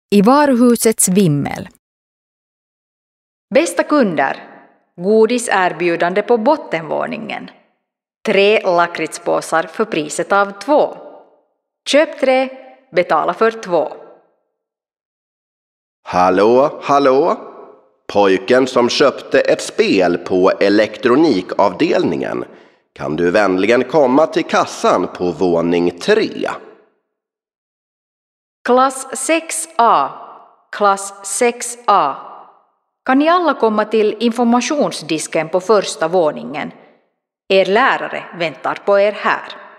I varuhusets vimmel. Bästa kunder, godiserbjudande på bottenvåningen. 3 lakritspåsar för priset av 2. Köp 3, betala för 2. Hallå, hallå? Pojken som köpte ett spel på elektronikavdelningen. Kan du vänligen komma till kassan på våning 3? Klass 6A. Klass 6A. Kan ni alla komma till informationsdisken på första våningen? Er lärare väntar på er här.